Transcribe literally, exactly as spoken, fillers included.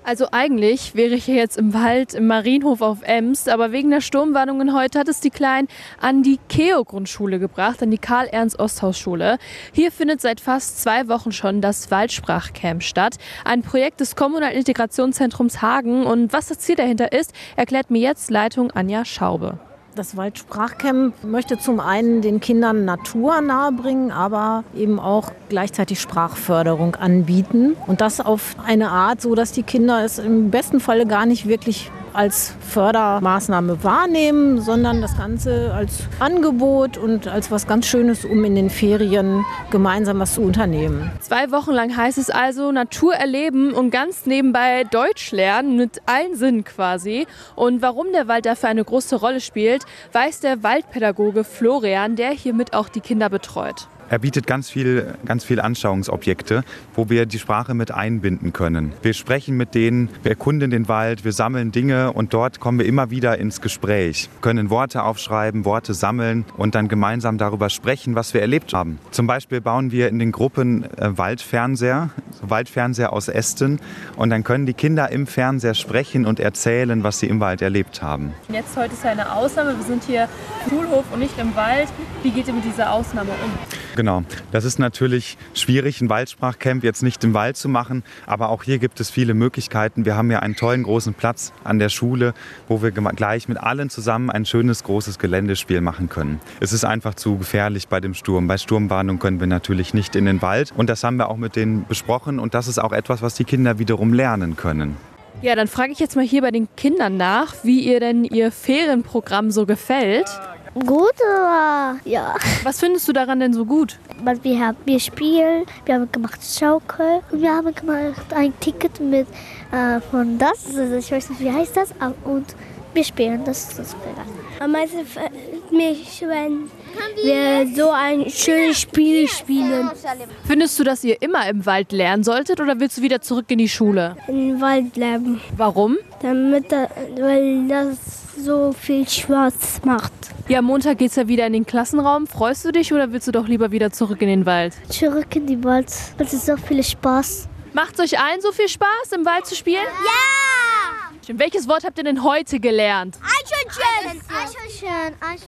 Also eigentlich wäre ich hier jetzt im Wald im Marienhof auf Ems, aber wegen der Sturmwarnungen heute hat es die Kleinen an die Keo-Grundschule gebracht, an die Karl-Ernst-Osthaus-Schule. Hier findet seit fast zwei Wochen schon das Waldsprachcamp statt, ein Projekt des Kommunalen Integrationszentrums Hagen. Und was das Ziel dahinter ist, erklärt mir jetzt Leitung Anja Schaube. Das Waldsprachcamp möchte zum einen den Kindern Natur nahebringen, aber eben auch gleichzeitig Sprachförderung anbieten. Und das auf eine Art, so dass die Kinder es im besten Falle gar nicht wirklich als Fördermaßnahme wahrnehmen, sondern das Ganze als Angebot und als was ganz Schönes, um in den Ferien gemeinsam was zu unternehmen. Zwei Wochen lang heißt es also Natur erleben und ganz nebenbei Deutsch lernen, mit allen Sinnen quasi. Und warum der Wald dafür eine große Rolle spielt, weiß der Waldpädagoge Florian, der hiermit auch die Kinder betreut. Er bietet ganz viel, ganz viel Anschauungsobjekte, wo wir die Sprache mit einbinden können. Wir sprechen mit denen, wir erkunden den Wald, wir sammeln Dinge und dort kommen wir immer wieder ins Gespräch. Wir können Worte aufschreiben, Worte sammeln und dann gemeinsam darüber sprechen, was wir erlebt haben. Zum Beispiel bauen wir in den Gruppen äh, Waldfernseher, so Waldfernseher aus Ästen, und dann können die Kinder im Fernseher sprechen und erzählen, was sie im Wald erlebt haben. Jetzt heute ist ja eine Ausnahme, wir sind hier im Schulhof und nicht im Wald. Wie geht ihr mit dieser Ausnahme um? Genau, das ist natürlich schwierig, ein Waldsprachcamp jetzt nicht im Wald zu machen, aber auch hier gibt es viele Möglichkeiten. Wir haben ja einen tollen großen Platz an der Schule, wo wir gleich mit allen zusammen ein schönes großes Geländespiel machen können. Es ist einfach zu gefährlich bei dem Sturm. Bei Sturmwarnung können wir natürlich nicht in den Wald und das haben wir auch mit denen besprochen und das ist auch etwas, was die Kinder wiederum lernen können. Ja, dann frage ich jetzt mal hier bei den Kindern nach, wie ihr denn ihr Ferienprogramm so gefällt. Gut, aber ja. Was findest du daran denn so gut? Wir haben wir spielen, wir haben gemacht Schaukel und wir haben gemacht ein Ticket mit äh, von das, also ich weiß nicht, wie heißt das, und wir spielen, das ist das Beste. Am meisten freut mich, wenn wir so ein schönes Spiel spielen. Findest du, dass ihr immer im Wald lernen solltet oder willst du wieder zurück in die Schule? Im Wald lernen. Warum? Damit, weil das so viel Spaß macht. Ja, am Montag geht's ja wieder in den Klassenraum. Freust du dich oder willst du doch lieber wieder zurück in den Wald? Zurück in den Wald, das ist so viel Spaß. Macht's euch allen so viel Spaß, im Wald zu spielen? Ja! Welches Wort habt ihr denn heute gelernt? Eichhörnchen! Eichhörnchen.